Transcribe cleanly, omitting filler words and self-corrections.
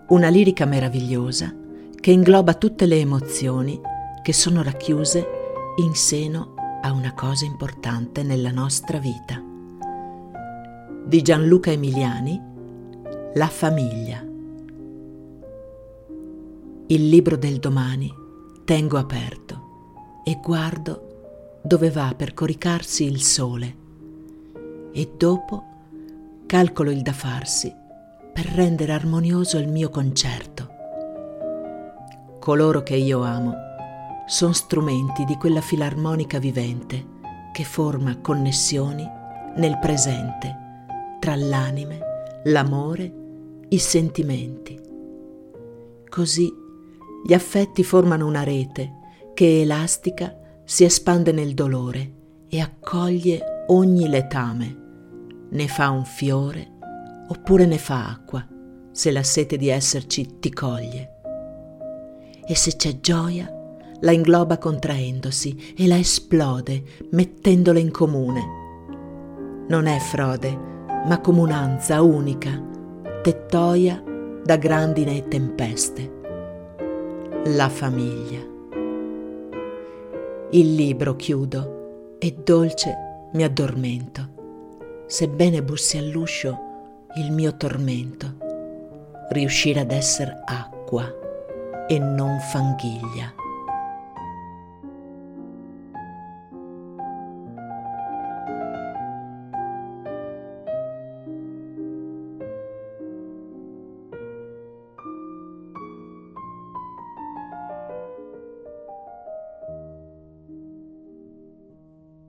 Una lirica meravigliosa che ingloba tutte le emozioni che sono racchiuse in seno a una cosa importante nella nostra vita. Di Gianluca Emiliani, La famiglia. Il libro del domani tengo aperto e guardo dove va per coricarsi il sole e dopo calcolo il da farsi per rendere armonioso il mio concerto. Coloro che io amo son strumenti di quella filarmonica vivente che forma connessioni nel presente tra l'anime, l'amore, i sentimenti. Così gli affetti formano una rete che elastica si espande nel dolore e accoglie ogni letame, ne fa un fiore oppure ne fa acqua, se la sete di esserci ti coglie. E se c'è gioia, la ingloba contraendosi e la esplode mettendola in comune. Non è frode, ma comunanza unica, tettoia da grandine e tempeste. La famiglia. Il libro chiudo e dolce mi addormento, sebbene bussi all'uscio il mio tormento, riuscire ad esser acqua e non fanghiglia.